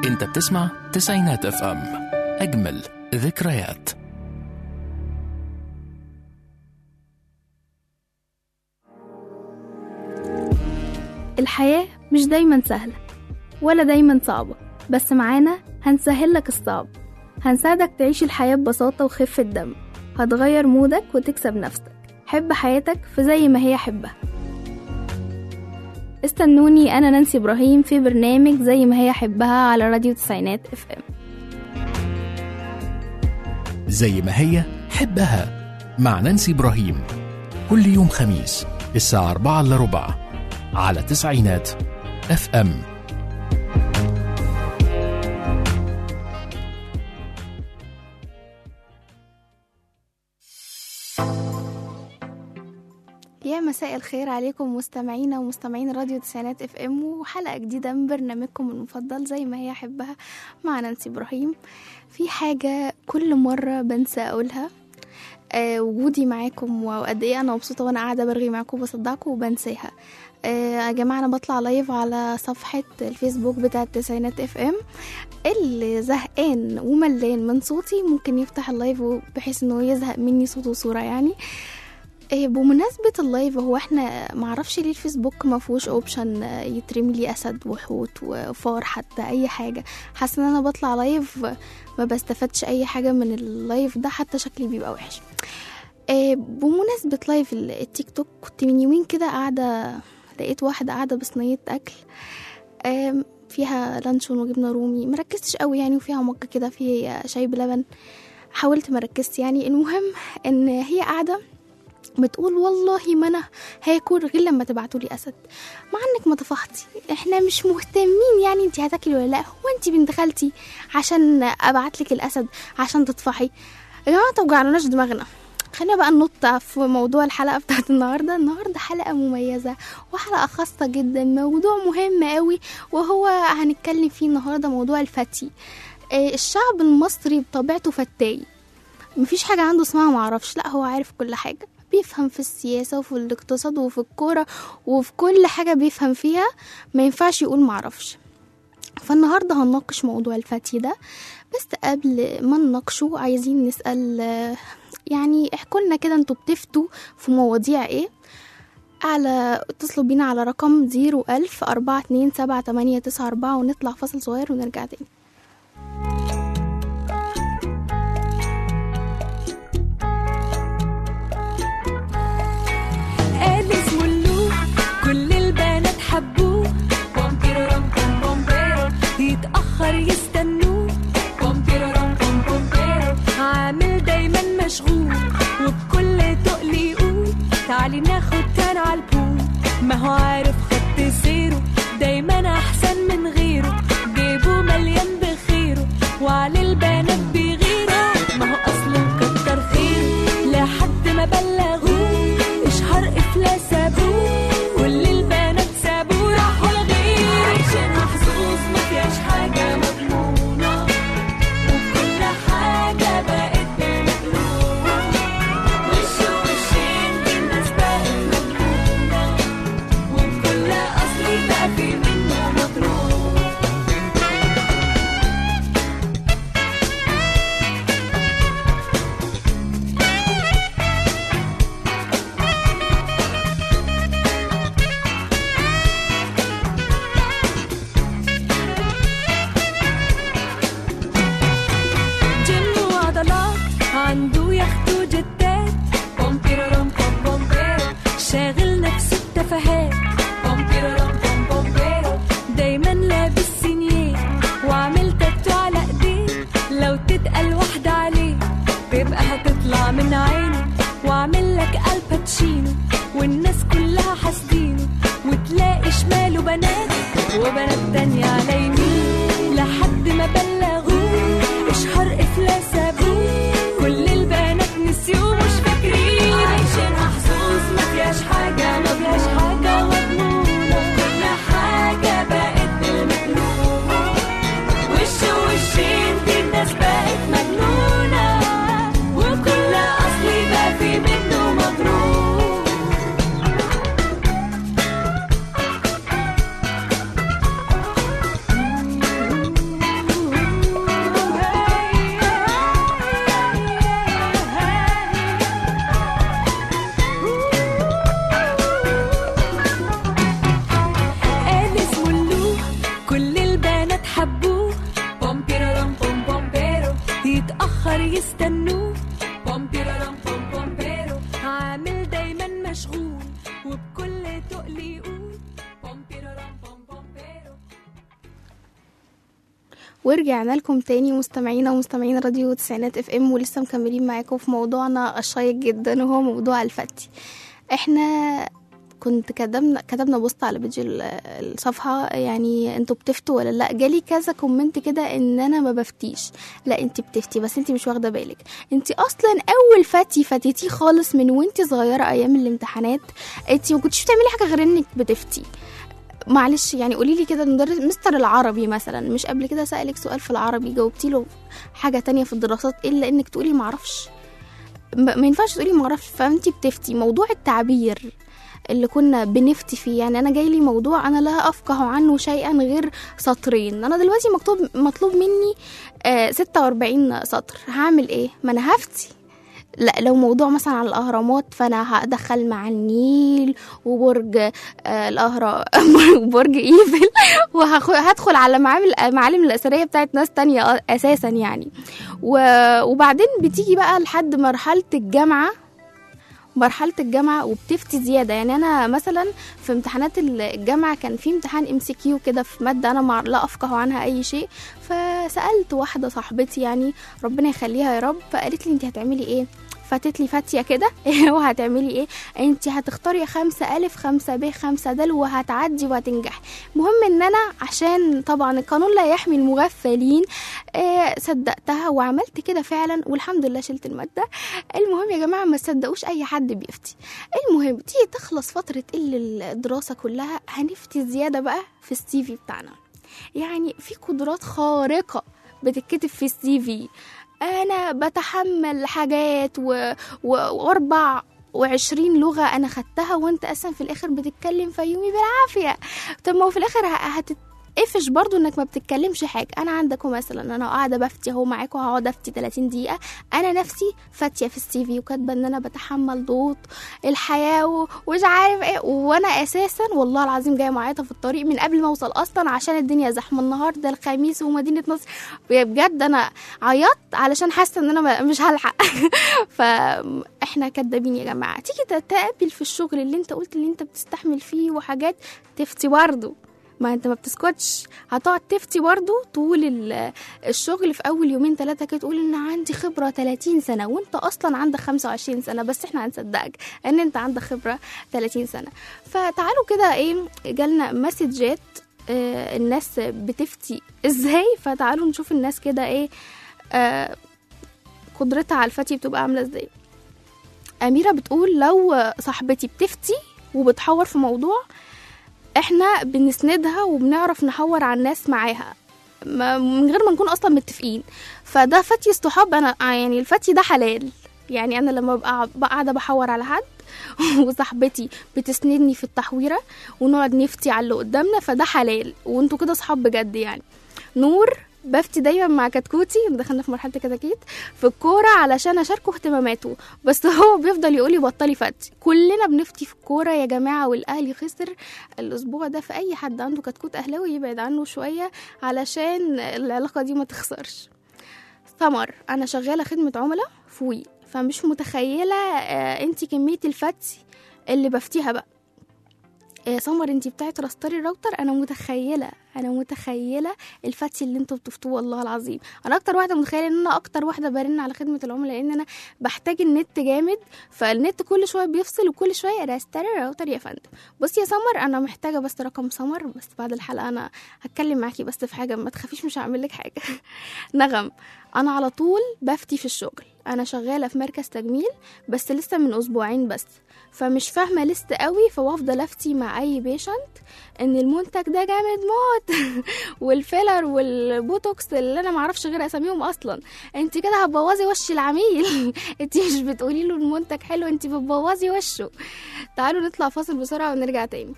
انت بتسمع تسعينات اف ام، اجمل ذكريات. الحياة مش دايما سهلة ولا دايما صعبة، بس معانا هنسهل لك الصعب، هنساعدك تعيش الحياة ببساطة وخفة دم، هتغير مودك وتكسب نفسك. حب حياتك في زي ما هي حبها. استنوني أنا نانسي إبراهيم في برنامج زي ما هي حبها على راديو تسعينات اف ام. زي ما هي حبها مع نانسي إبراهيم، كل يوم خميس الساعة 4:15 على تسعينات اف ام. يا مساء الخير عليكم مستمعينا ومستمعين راديو تسعينات اف ام، وحلقة جديدة من برنامجكم المفضل زي ما هي حبها مع نانسي إبراهيم. في حاجة كل مرة بنسى أقولها، وجودي معاكم وقد ايه انا مبسوطه وانا قاعده برغي معاكم وبصدعكم وبنساها. يا جماعه انا بطلع لايف على صفحه الفيسبوك بتاعه تسعينات اف ام. اللي زهقان وملان من صوتي ممكن يفتح اللايف بحيث انه يزهق مني صوت وصوره يعني. بمناسبة اللايف، هو احنا معرفش ليه الفيسبوك ما فيهوش اوبشن يترمي لي اسد وحوت وفار حتى اي حاجة. حاسة ان انا بطلع لايف ما بستفادش اي حاجة من اللايف ده، حتى شكلي بيبقى وحش. بمناسبة لايف التيك توك، كنت من يومين كده قاعدة لقيت واحدة قاعدة بصينية اكل فيها لانشون وجبنة رومي، مركزتش قوي يعني، وفيها مج كده فيه شاي بلبن، حاولت مركزت يعني. المهم ان هي قاعدة بتقول والله ما انا هاكل غير لما تبعتولي اسد، مع انك ما طفحتي، احنا مش مهتمين يعني انت هتاكلي ولا لا، هو انت بنت خالتي عشان ابعتلك الاسد عشان تطفحي؟ يا جماعه توجعلناش دماغنا. خلينا بقى ننط في موضوع الحلقه بتاعت النهارده حلقه مميزه وحلقه خاصه جدا، موضوع مهم قوي، وهو هنتكلم فيه النهارده موضوع الفتي. الشعب المصري بطبيعته فتاي، مفيش حاجه عنده اسمها معرفش، لا هو عارف كل حاجه، بيفهم في السياسة وفي الاقتصاد وفي الكورة وفي كل حاجة بيفهم فيها، ما ينفعش يقول معرفش. فالنهاردة هنناقش موضوع الفتي ده، بس قبل ما نناقشه عايزين نسأل يعني احكوا لنا كده انتوا بتفتوا في مواضيع ايه؟ اتصلوا بينا على رقم 01000-427-894 ونطلع فاصل صغير ونرجع تاني. حبوه بومبيرورم بوم بومبيرو، يتأخر يستنوه بومبيرورم بوم بومبيرو، عامل دايما مشغول وبكل تقل يقول تعالي ناخد تان عالبول، ما هو عارف خط سيره دايما أحسن من غيره، جيبه مليان بخيره وعلى البنات بيغيره، ما هو أصله كتر خيره لحد ما بلغوه إشهار إفلاس أبوه، حاجة مضمونة وكل حاجة بقت بالمقلوب، وش وشين الناس بقت مضمونة وكل أصلي بقى في منه مضروب. عنده يخت وجتات بومبيرورم بوم بومبيرو، شاغل نفسه بتفاهات بومبيرورم بوم بومبيرو، دايما لابس سينيه وعامل تاتو على ايديه، لو تتقل واحدة عليه تبقى هتطلع من عينه، وعامل لك الباتشينو والناس كلها حاسدينه، وتلاقي شماله بنات وبنات تانية على يمين، لحد ما بلغوه اشهر افلاس ابوه، كل البنات نسيوه مش فاكرين، عايشين محظوظ ما فيهاش حاجة مضمونة، كل حاجة بقت بالمقلوب، وش وشين دي الناس بقت مجنونة وكل أصلي بقى في منه مضروب. تقلي يقول بومبيرورام بوم بومبيرو. ورجعنا لكم تاني مستمعينا ومستمعين راديو تسعينات اف ام، ولسه مكملين معاكم في موضوعنا الشيق جدا وهو موضوع الفتي. احنا كنت كتبنا بوست على بيج الصفحة، يعني انتوا بتفتوا ولا لا؟ جالي كذا كومنت كده ان انا ما بفتيش. لا، انت بتفتي بس انت مش واخدة بالك. انت اصلا اول فتي فتيتي خالص من وانت صغيرة ايام الامتحانات، انت ما كنتش بتعملي حاجة غير انك بتفتي. معلش يعني قولي لي كده، مدرس مستر العربي مثلا مش قبل كده سألك سؤال في العربي جاوبتي له حاجة تانية في الدراسات الا انك تقولي معرفش؟ ما ينفعش تقولي معرفش. فانتي بتفتي. موضوع التعبير اللي كنا بنفتي فيه، يعني انا جاي لي موضوع انا لا افقه عنه شيئا غير سطرين، انا دلوقتي مطلوب مني 46 سطر، هعمل ايه؟ ما انا هفتي. لا، لو موضوع مثلا على الاهرامات فانا هدخل مع النيل وبرج الاهرام وبرج ايفل، وهدخل على معالم الاثريه بتاعت ناس تانية اساسا يعني. وبعدين بتيجي بقى لحد مرحله الجامعه وبتفتي زياده. يعني انا مثلا في امتحانات الجامعه كان في امتحان MCQ كده في ماده انا لا افقه عنها اي شيء، فسالت واحده صاحبتي يعني ربنا يخليها يا رب، فقالت لي انت هتعملي ايه؟ فاتت لي فاتيه كده وهتعملي ايه؟ انت هتختاري 5 ألف 5 ب 5 د وهتعدي وهتنجح. مهم ان انا عشان طبعا القانون لا يحمي المغفلين صدقتها وعملت كده فعلا، والحمد لله شلت الماده. المهم يا جماعه ما تصدقوش اي حد بيفتي. المهم تيجي تخلص فتره الدراسه كلها هنفتي زياده بقى في الCV بتاعنا. يعني في قدرات خارقه بتتكتب في الCV. انا بتحمل حاجات و24 لغة انا خدتها، وانت اصلا في الاخر بتتكلم فيومي بالعافية. طب ما هو في الاخر هتتقفش برضو انك ما بتتكلمش حاجة. انا عندكم مثلا انا قاعدة بفتي اهو معاكم، هقعد افتي 30 دقيقة انا نفسي فاتية في الCV وكاتبة ان انا بتحمل ضغوط الحياة ومش عارف ايه، وانا اساسا والله العظيم جاية معايطة في الطريق من قبل ما اوصل اصلا عشان الدنيا زحمة النهاردة الخميس ومدينة نصر. بجد انا عيطت علشان حاسة ان انا مش هلحق. فاحنا كدابين يا جماعة. تيجي تقابل في الشغل اللي انت قلت اللي انت بتستحمل فيه وحاجات تفتي برضه. ما انت ما بتسكتش، هتقعد تفتي برضو طول الشغل. في اول 2-3 كده تقول ان عندي خبرة 30 سنة وانت اصلا عندك 25 سنة، بس احنا هنصدقك ان انت عندك خبرة 30 سنة. فتعالوا كده جالنا مسجات الناس بتفتي ازاي، فتعالوا نشوف الناس كده قدرتها على الفتي بتبقى عاملة ازاي. أميرة بتقول لو صاحبتي بتفتي وبتحور في موضوع احنا بنسندها وبنعرف نحور على الناس معاها من غير ما نكون اصلا متفقين. فده فتي الصحاب. انا يعني الفتي ده حلال. يعني انا لما ببقى قاعده بحور على حد وصاحبتي بتسندني في التحويره ونقعد نفتي على اللي قدامنا، فده حلال وانتوا كده صحاب بجد. يعني نور بفتي دايما مع كتكوتي، دخلنا في مرحله كتاكيت في الكوره علشان اشاركه اهتماماته، بس هو بيفضل يقولي بطلي فتي. كلنا بنفتي في الكوره يا جماعه، والاهلي خسر الاسبوع ده، فاي حد عنده كتكوت اهلاوي يبعد عنه شويه علشان العلاقه دي ما تخسرش. ثمر انا شغاله خدمه عملاء في وي، فمش متخيله انتي كميه الفتي اللي بفتيها بقى. سمر انتي بتاعت راستري الراوتر، انا متخيله الفتي اللي انتوا بتفتوه. والله العظيم انا اكتر واحده متخيله ان انا اكتر واحده برن على خدمه العملاء، لان انا بحتاج النت جامد، فالنت كل شويه بيفصل وكل شويه راستري الراوتر يا فندم. بصي يا سمر انا محتاجه بس رقم سمر، بس بعد الحلقه انا هتكلم معاكي بس في حاجه، ما تخافيش مش هعمل لك حاجه. نغم انا على طول بفتي في الشغل، انا شغاله في مركز تجميل بس لسه من اسبوعين بس، فمش فاهمه لسه قوي، فوافضل افتي مع اي بيشنت ان المنتج ده جامد موت والفيلر والبوتوكس اللي انا معرفش غير اساميهم اصلا. انت كده هتبوظي وش العميل. انت مش بتقولي له المنتج حلو، انت بتبوظي وشه. تعالوا نطلع فاصل بسرعه ونرجع تاني.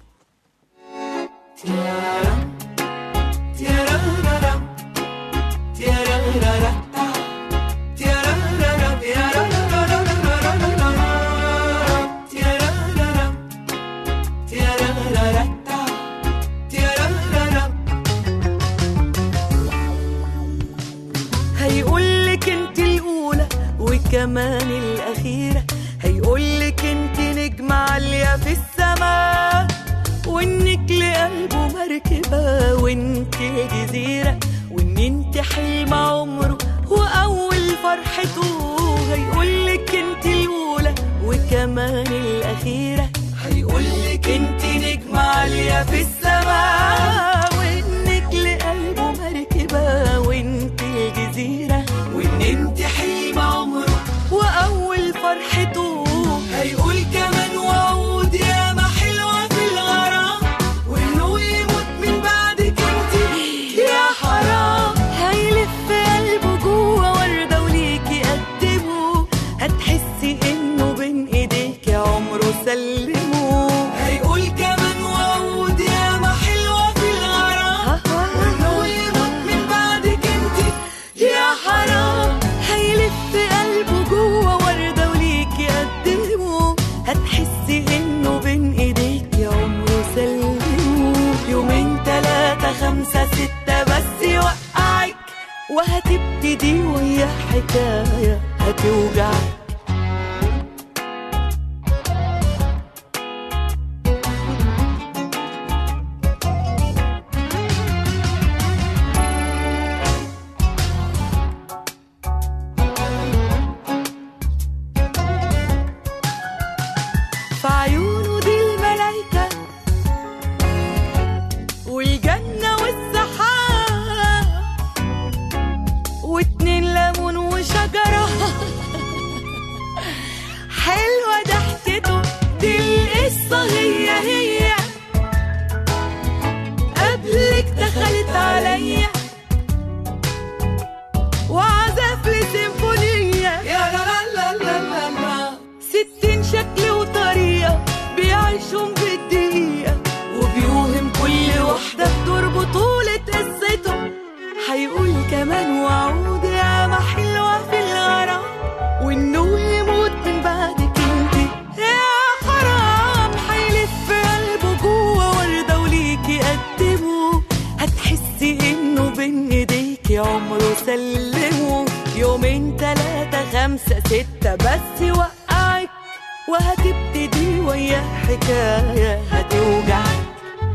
هيقولك انت الأولى وكمان الأخيرة، هيقولك انت نجمة عالية في السماء، وكمان الأخيرة هيقولك انت نجمة عالية في السماء، وانك لقلبه مركبة وانت الجزيرة، وان انت حلم عمره وأول فرحته. هيقول كمان وعود ياما حلوة في الغرام، وانه يموت من بعدك انت يا حرام. هيلف قلبه جوه وردة وليكي قدمه، هتحسي انه بين ايديك عمره سلمه. هيقول كمان وعود ياما حلوة في الغرام، وانه يموت من بعدك انت يا حرام. هيلف قلبه جوه وردة وليكي قدمه، هتحسي انه بين ايديك عمره سلمه. يومين 3 5 6 بس يوقعك، وهتبتدي ويا حكاية هتوجعك. في عيونه دي الملايكة والجنة والسحاب، واتنين ليمون وشجرة حلوة ضحكته دي القصة هي قبلك دخلت عليا وعزف لي سيمفونية يا لا لا لا لا لا. 60 شكل وطريقة بيعيشهم بالدقيقة، وبيوهم كل واحدة بدور بطولة قصته. هيقول كمان وعود ياما حلوة في الغرام، وإنه يموت من بعدك انت يا حرام. هيلف قلبه جوه وردة وليكي قدمه، هتحسي إنه بين إيديكي عمره سلمه. يومين 3 5 6 بس يوقعك، وهتبتدي ويا حكاية هتوجعك.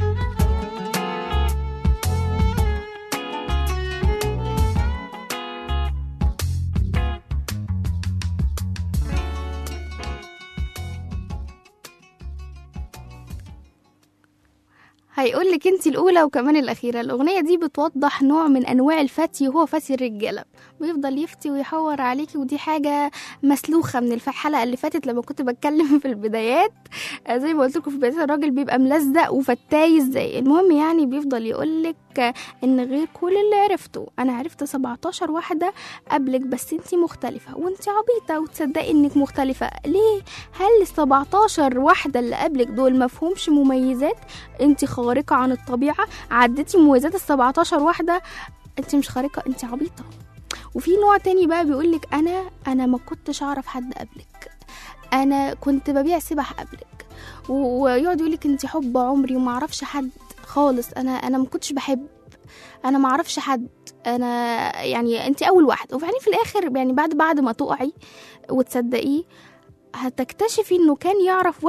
هيقولك انت الاولى وكمان الاخيره. الاغنيه دي بتوضح نوع من انواع الفتي، وهو فتي الرجاله. بيفضل يفتي ويحور عليكي، ودي حاجه مسلوخه من الحلقه اللي فاتت لما كنت بتكلم في البدايات. زي ما قلت لكم في بدايه الراجل بيبقى ملزق وفتاي ازاي. المهم يعني بيفضل يقولك ان غير كل اللي عرفته، انا عرفت 17 واحده قبلك بس انت مختلفه، وانت عبيطه وتصدقي انك مختلفه ليه؟ هل 17 واحده اللي قبلك دول مفهومش مميزات؟ انت خارقه عن الطبيعه، عديتي مميزات 17 واحده، انت مش خارقه، انت عبيطه. وفي نوع تاني بقى بيقولك انا ما كنتش اعرف حد قبلك، انا كنت ببيع سبح قبلك، ويقعد يقولك انت حب عمري وما اعرفش حد خالص، انا ما كنتش بحب، انا ما اعرفش حد، انا يعني انت اول واحده. وفعلا في الاخر يعني بعد ما تقعي وتصدقيه هتكتشفي انه كان يعرف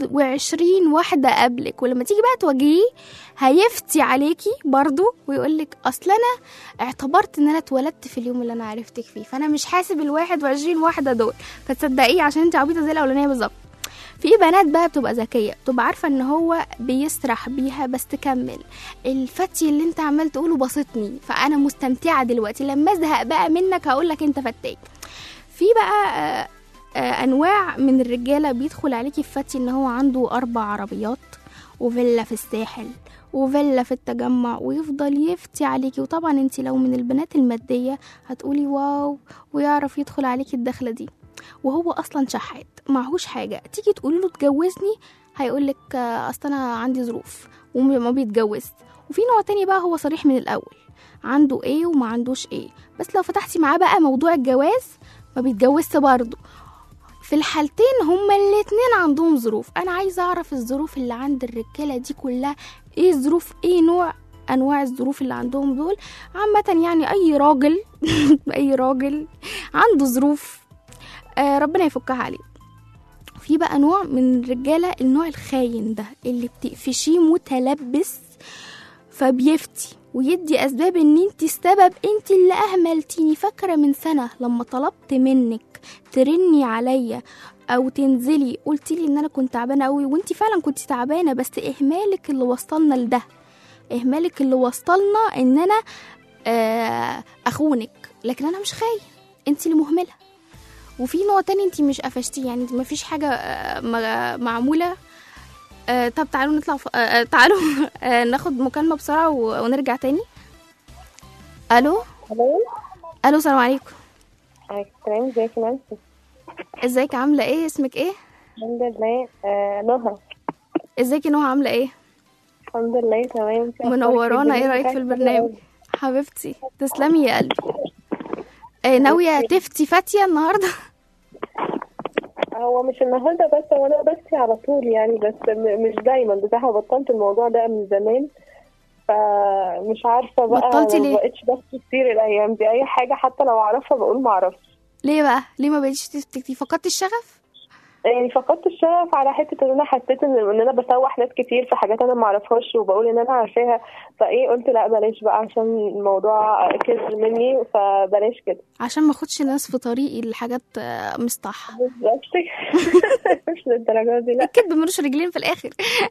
21 واحدة قبلك، ولما تيجي بقى تواجهيه هيفتي عليكي برضو ويقولك اصل انا اعتبرت ان انا اتولدت في اليوم اللي انا عرفتك فيه، فانا مش حاسب 21 واحدة دول، فتصدقيه عشان انت عبيطة زي الاولانية بالظبط. في بنات بقى بتبقى ذكية، بتبقى عارفة ان هو بيسرح بيها بس تكمل الفتي اللي انت عمال تقوله بسطني، فانا مستمتعة دلوقتي، لما ازهق بقى منك هقولك انت فتاك. في بقى انواع من الرجاله بيدخل عليكي في فتي ان هو عنده 4 عربيات وفيلا في الساحل وفيلا في التجمع، ويفضل يفتي عليكي. وطبعا انت لو من البنات الماديه هتقولي واو، ويعرف يدخل عليكي الدخله دي وهو اصلا شحات معهوش حاجه. تيجي تقولي له تجوزني هيقولك اصل انا عندي ظروف وما بيتجوز. وفي نوع تاني بقى هو صريح من الاول، عنده ايه وما عندوش ايه، بس لو فتحتي معاه بقى موضوع الجواز ما بيتجوزش برضه. في الحالتين هما الاتنين عندهم ظروف. انا عايزه اعرف الظروف اللي عند الرجاله دي كلها ايه الظروف، ايه نوع انواع الظروف اللي عندهم دول. عامه يعني اي راجل اي راجل عنده ظروف ربنا يفكها عليه. في بقى نوع من الرجاله، النوع الخاين ده اللي بتقفشيه متلبس فبيفتي ويدي اسباب ان انت السبب، انت اللي اهملتيني. فاكره من سنه لما طلبت منك ترني عليا او تنزلي قلتي لي ان انا كنت تعبانه قوي وانت فعلا كنت تعبانه، بس اهمالك اللي وصلنا لده، اهمالك اللي وصلنا ان انا اخونك، لكن انا مش خاين، انت اللي مهمله. وفي نوع تاني انت مش قفشتيه، يعني ما فيش حاجه معموله. طب تعالوا نطلع تعالوا ناخد مكالمه بسرعه ونرجع تاني. الو الو، السلام عليكم. السلام، ازيك يا نانسي؟ ازيك، عامله ايه؟ اسمك ايه؟ الحمد لله. نهى. ازيك يا نهى، عامله ايه؟ الحمد لله تمام. منورانا، ايه رايك في البرنامج حبيبتي؟ تسلمي يا قلبي. ناويه تفتي فاتيه النهارده؟ هو مش النهارده بس، هو انا بفتي على طول يعني، بس مش دايما بصراحه، بطلت الموضوع ده من زمان، فمش عارفه بقى. بطلتي ليه؟ ما بقتش بفتي كتير الايام دي، اي حاجه حتى لو اعرفها بقول ما اعرفش. ليه بقى؟ ليه ما بقيتش تفتي؟ فقدت الشغف؟ يعني فقدت الشغف على حته ان انا حسيت ان انا بسوح ناس كتير في حاجات انا ما اعرفهاش وبقول ان انا عارفاها، فايه قلت لا بلاش بقى عشان الموضوع كذب مني، فبلاش كده عشان ما اخدش ناس في طريقي لحاجات مش صح. بالظبط. مش للدرجه دي، لا. الكدب ملوش رجلين في الاخر.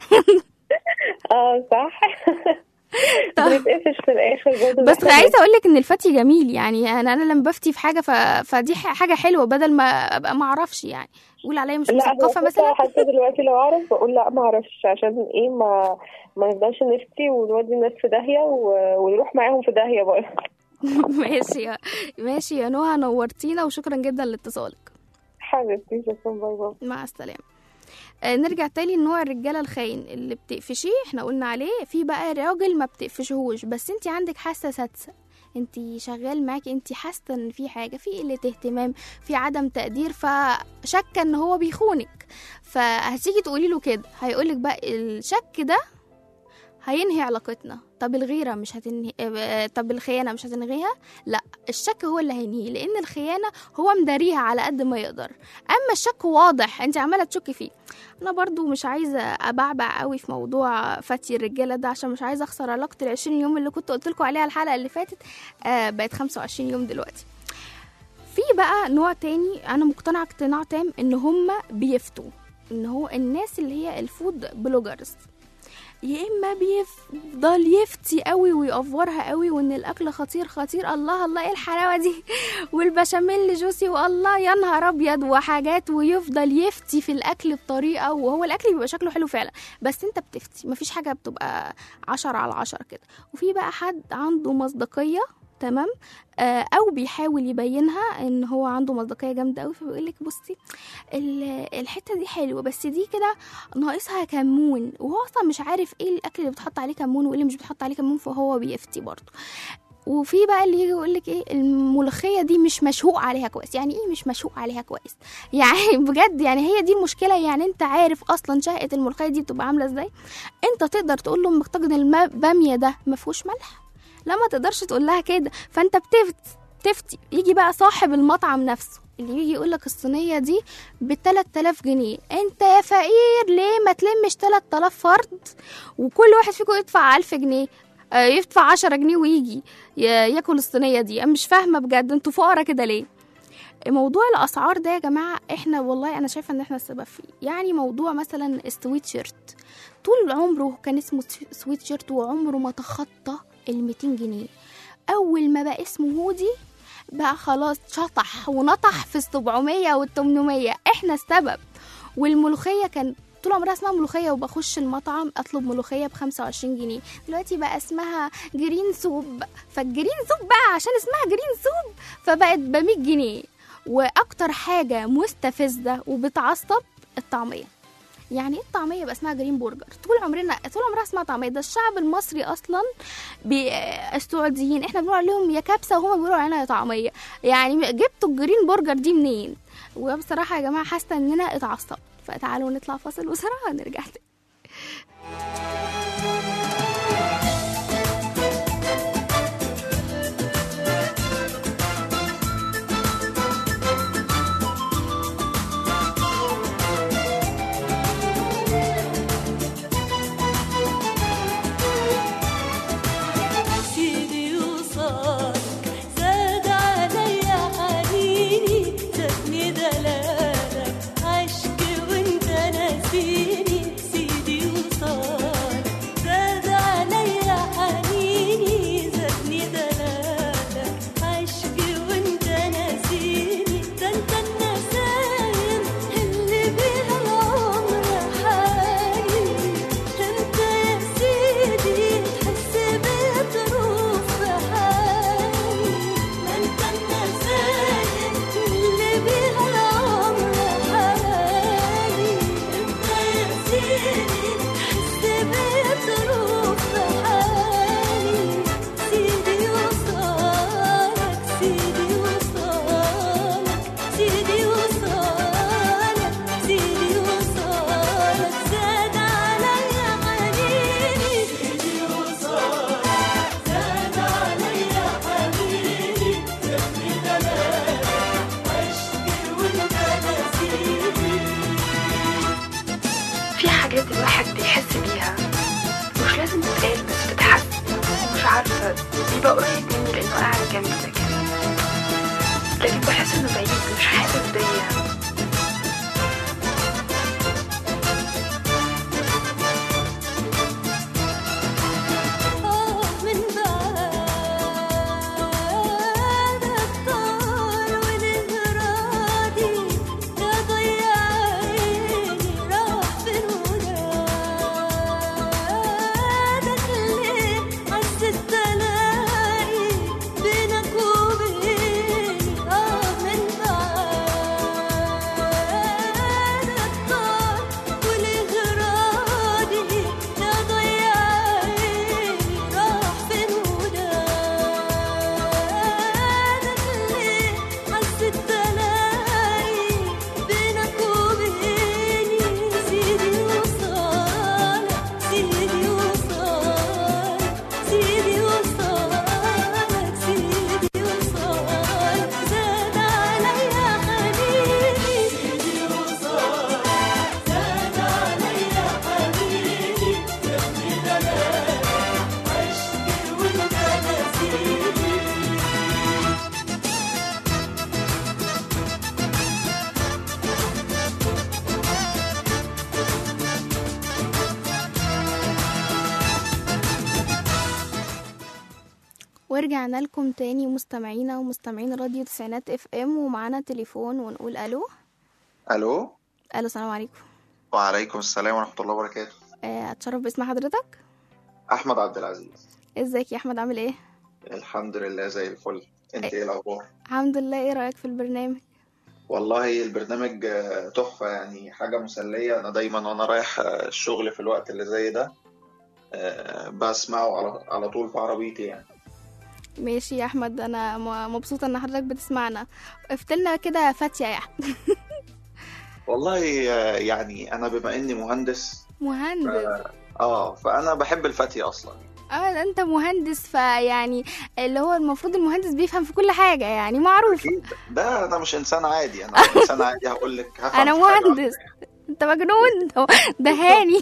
صح. بنتقفش في الاخر برضه. بس عايزه اقول لك ان الفتي جميل، يعني انا لما بفتي في حاجه فدي حاجه حلوه، بدل ما ابقى ما اعرفش يعني قول عليا مش مثقفه مثلا. حتى دلوقتي لو اعرف بقول لا ما اعرفش، عشان ايه ما نفضلش نفتي ونودي الناس في داهيه ونروح معاهم في داهيه بقى. ماشي يا نهى، نورتينا وشكرا جدا لاتصالك حبيبتي. شكرا، باي باي. مع السلامه. نرجع تاني لنوع الرجاله الخاين اللي بتقفشيه، احنا قلنا عليه. في بقى راجل ما بتقفشهوش، بس انت عندك حاسه سادسه، انت شغال معاكي، انت حاسه ان في حاجه، في قله اهتمام، في عدم تقدير، فشك ان هو بيخونك، فهتيجي تقولي له كده، هيقولك بقى الشك ده هينهي علاقتنا. طب الغيرة مش هتنهي، طب الخيانة مش هتنهيها؟ لا، الشك هو اللي هينهي، لأن الخيانة هو مداريها على قد ما يقدر، أما الشك واضح أنت عمالة تشكي فيه. أنا برضو مش عايزة أبعبع قوي في موضوع فتي الرجالة ده، عشان مش عايزة أخسر علاقة 20 يوم اللي كنت قلتلكوا عليها الحلقة اللي فاتت، بقت 25 يوم دلوقتي. في بقى نوع تاني أنا مقتنعة اقتناع تام إن هم بيفتوا، إن هو الناس اللي هي الفود بلوجرز، يا اما بيفضل يفتي قوي ويأفورها قوي، وان الاكل خطير خطير، الله الله ايه الحلاوه دي، والبشاميل جوسي، والله يا نهار ابيض وحاجات، ويفضل يفتي في الاكل بطريقه، وهو الاكل بيبقى شكله حلو فعلا، بس انت بتفتي، مفيش حاجه بتبقى 10/10 كده. وفي بقى حد عنده مصداقيه تمام، او بيحاول يبينها ان هو عنده مصداقيه جامده قوي، فبيقول لك بصي الحته دي حلوه بس دي كده ناقصها كمون، وهو اصلا مش عارف ايه الاكل اللي بتحط عليه كمون وايه اللي مش بتحط عليه كمون، فهو بيفتي برضه. وفي بقى اللي يجي يقول لك ايه، الملوخيه دي مش مشهوق عليها كويس. يعني ايه مش مشهوق عليها كويس؟ يعني بجد، يعني هي دي المشكله. يعني انت عارف اصلا شهقه الملوخيه دي بتبقى عامله ازاي؟ انت تقدر تقول له محتاج الباميه ده ما فيهوش ملح؟ لا، ما تقدرش تقول لها كده، فانت بتفتي. يجي بقى صاحب المطعم نفسه اللي يجي يقول لك الصينيه دي ب3000 جنيه، انت يا فقير ليه ما تلمش 3000 فرد وكل واحد فيكم يدفع 1000 جنيه، يدفع 10 جنيه ويجي ياكل الصينيه دي؟ انا مش فاهمه بجد، انتوا فقراء كده ليه؟ موضوع الاسعار ده يا جماعه احنا والله انا شايفه ان احنا السبب فيه. يعني موضوع مثلا السويت شيرت، طول عمره كان اسمه سويت شيرت وعمره ما تخطى 200 جنيه. اول ما بقى اسمه هودي بقى خلاص شطح ونطح في 700 وال800، احنا السبب. والملوخيه كان طول عمرها اسمها ملوخيه، وبخش المطعم اطلب ملوخيه ب25 جنيه، دلوقتي بقى اسمها جرين سوب، فالجرين سوب بقى عشان اسمها جرين سوب فبقت ب100 جنيه. واكتر حاجه مستفزه وبتعصب الطعميه. يعني ايه الطعميه بقى اسمها جرين برجر؟ طول عمرها اسمها طعميه. ده الشعب المصري اصلا السعوديين احنا بنقول عليهم يا كبسه وهم بيقولوا علينا يا طعميه. يعني جبتوا الجرين برجر دي منين؟ وبصراحه يا جماعه حاسه اننا اتعصبت، فتعالوا نطلع فاصل وسرعه نرجع تاني. عايش بقرب مني لانه قاعد جنبي لكن بحس انه بعيد مش حاسس بيا. ورجعنا لكم تاني مستمعينا ومستمعين راديو تسعينات اف ام، ومعانا تليفون ونقول الو. الو. السلام عليكم. وعليكم السلام ورحمه الله وبركاته. اتشرف باسم حضرتك. احمد عبد العزيز. ازيك يا احمد، عامل ايه؟ الحمد لله زي الفل. انت ايه الاخبار؟ الحمد لله. ايه رايك في البرنامج؟ والله البرنامج تحفه، يعني حاجه مسليه. انا دايما وانا رايح الشغل في الوقت اللي زي ده بسمعه على طول في عربيتي يعني. ماشي يا احمد، انا مبسوطه ان حضرتك بتسمعنا. افتلنا كده فاتيه يا احمد. والله يعني انا بما اني مهندس فانا بحب الفتي اصلا. انت مهندس، فيعني اللي هو المفروض المهندس بيفهم في كل حاجه، يعني معروف. ده انا مش انسان عادي، انا انسان عادي هقول لك انا مهندس. انت مجنون. ده هاني.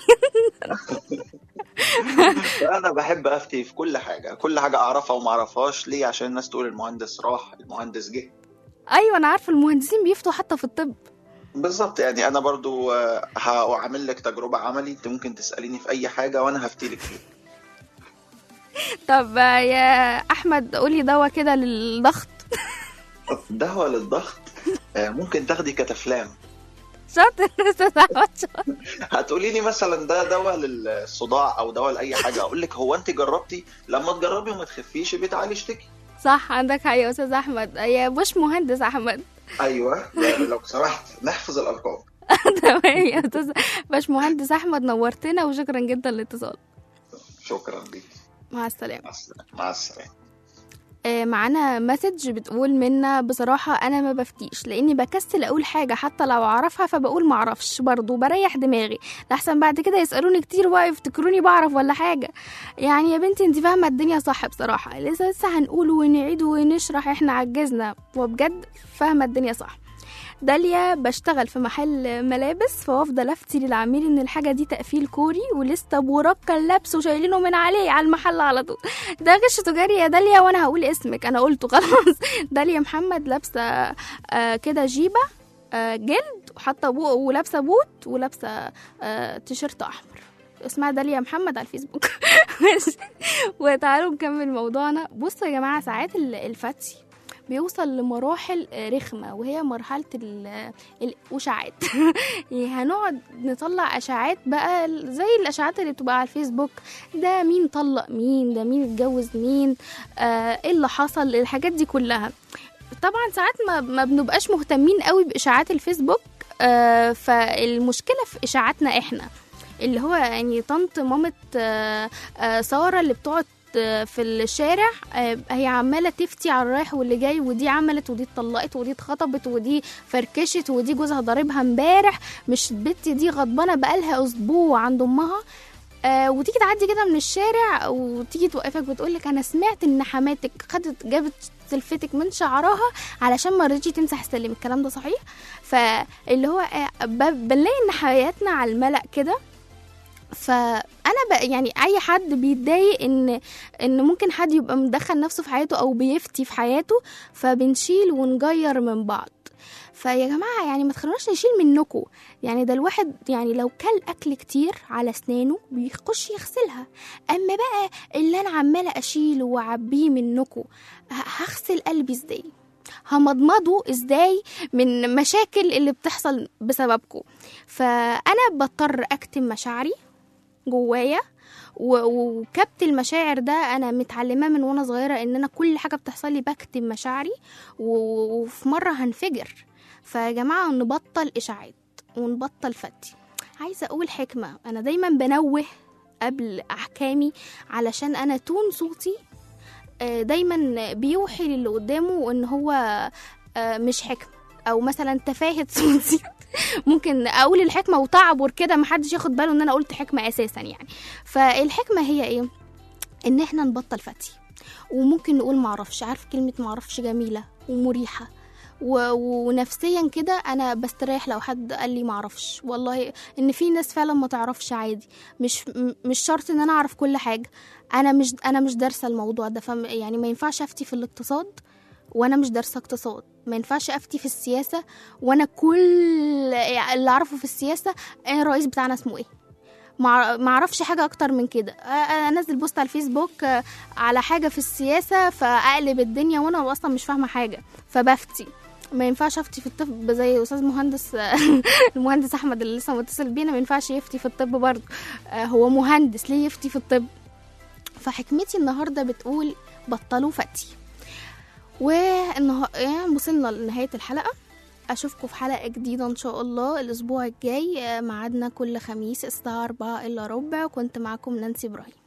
انا بحب افتي في كل حاجه اعرفها وما اعرفهاش. ليه؟ عشان الناس تقول المهندس راح، المهندس جه. ايوه انا عارفه، المهندسين بيفتوا حتى في الطب. بالظبط، يعني انا برضو هعمل لك تجربه عملي. انت ممكن تساليني في اي حاجه وانا هفتي لك فيه. طب يا احمد قولي دواء كده للضغط. دواء للضغط ممكن تاخدي كتافلام. شاطر. هتقولي لي مثلا ده دواء للصداع او دواء لاي حاجه، اقول لك هو انت جربتي؟ لما تجربي وما تخفيش بتعالي اشتكي. صح، عندك حق يا استاذ احمد. يا مش مهندس احمد. ايوه لو سمحت نحفظ الالقاب. تمام يا استاذ باش مهندس احمد، نورتنا وشكرا جدا للاتصال. شكرا ليك. مع السلامه. مع السلامه. معانا مسج بتقول منا: بصراحة أنا ما بفتيش لأني بكسل أقول حاجة حتى لو أعرفها، فبقول معرفش برضو، بريح دماغي لحسن بعد كده يسألوني كتير بقى يفتكروني بعرف ولا حاجة. يعني يا بنتي انت فاهمة الدنيا صح بصراحة، لسه هنقول ونعيد ونشرح، احنا عجزنا وبجد فاهمة الدنيا صح. داليا: بشتغل في محل ملابس، فوافضل افتي للعميل ان الحاجه دي تقفيل كوري ولسه بورقه اللبس وشايلينه من عليه على المحل على طول. ده غش تجاري يا داليا، وانا هقول اسمك، انا قلته خلاص. داليا محمد لابسه كده جيبه جلد وحاطه ولابسه بوت ولابسه تيشيرت احمر. اسمها داليا محمد على الفيسبوك. وتعالوا نكمل موضوعنا. بصوا يا جماعه، ساعات الفتي بيوصل لمراحل رخمة، وهي مرحلة الأشاعات. هنقعد نطلع أشاعات بقى زي الأشاعات اللي بتبقى على الفيسبوك. ده مين طلق مين، ده مين اتجوز مين، ايه اللي حصل، الحاجات دي كلها. طبعا ساعات ما بنبقاش مهتمين قوي بإشاعات الفيسبوك. فالمشكلة في إشاعاتنا احنا، اللي هو يعني طنط مامة سارة اللي بتقعد في الشارع، هي عمالة تفتي على الرايح واللي جاي، ودي عملت ودي اتطلقت ودي اتخطبت ودي فركشت ودي جوزها ضاربها امبارح، مش البت دي غضبانة بقالها اسبوع عند امها. وتيجي تعدي كده من الشارع وتيجي توقفك بتقولك انا سمعت ان حماتك جابت سلفتك من شعرها علشان ما رضيتي تمسح السلم. الكلام ده صحيح؟ فاللي هو بنلاقي ان حياتنا على الملأ كده، فانا يعني اي حد بيتضايق ان ممكن حد يبقى مدخل نفسه في حياته او بيفتي في حياته، فبنشيل ونغير من بعض. فيا جماعه يعني ما تخلوناش نشيل منكم. يعني ده الواحد يعني لو كل اكل كتير على اسنانه بيخش يغسلها، اما بقى اللي انا عماله اشيله واعبيه منكم هغسل قلبي ازاي؟ همضمضه ازاي من مشاكل اللي بتحصل بسببكم؟ فانا بضطر اكتم مشاعري جوايا، وكبت المشاعر ده انا متعلمه من وانا صغيره ان انا كل حاجه بتحصل لي بكتم مشاعري، وفي مره هنفجر. فيا جماعه نبطل اشاعات ونبطل فتي. عايزه اقول حكمه، انا دايما بنوه قبل احكامي علشان انا تون صوتي دايما بيوحي للي قدامه ان هو مش حكمه، او مثلا تفاهه صوتي ممكن اقول الحكمه وتعبر كده محدش ياخد باله ان انا قلت حكمه اساسا يعني. فالحكمه هي ايه؟ ان احنا نبطل فتي، وممكن نقول معرفش. عارف كلمه معرفش جميله ومريحه، ونفسيا كده انا بستريح لو حد قال لي معرفش. والله ان في ناس فعلا ما تعرفش عادي، مش شرط ان انا اعرف كل حاجه. انا مش دارسه الموضوع ده، يعني ما ينفعش افتي في الاقتصاد وانا مش دارسه اقتصاد، ما ينفعش افتي في السياسه وانا كل اللي اعرفه في السياسه الرئيس بتاعنا اسمه ايه. ما اعرفش حاجه اكتر من كده. انزل بوست على الفيسبوك على حاجه في السياسه فاقلب الدنيا وانا اصلا مش فاهمه حاجه فبفتي. ما ينفعش افتي في الطب زي استاذ مهندس المهندس احمد اللي لسه متصل بينا، ما ينفعش يفتي في الطب برضه، هو مهندس ليه يفتي في الطب؟ فحكمتي النهارده بتقول بطلوا فتي. وصلنا لنهايه الحلقه. اشوفكم في حلقه جديده ان شاء الله الاسبوع الجاي. ميعادنا كل خميس الساعه 4:15. كنت معكم نانسي ابراهيم.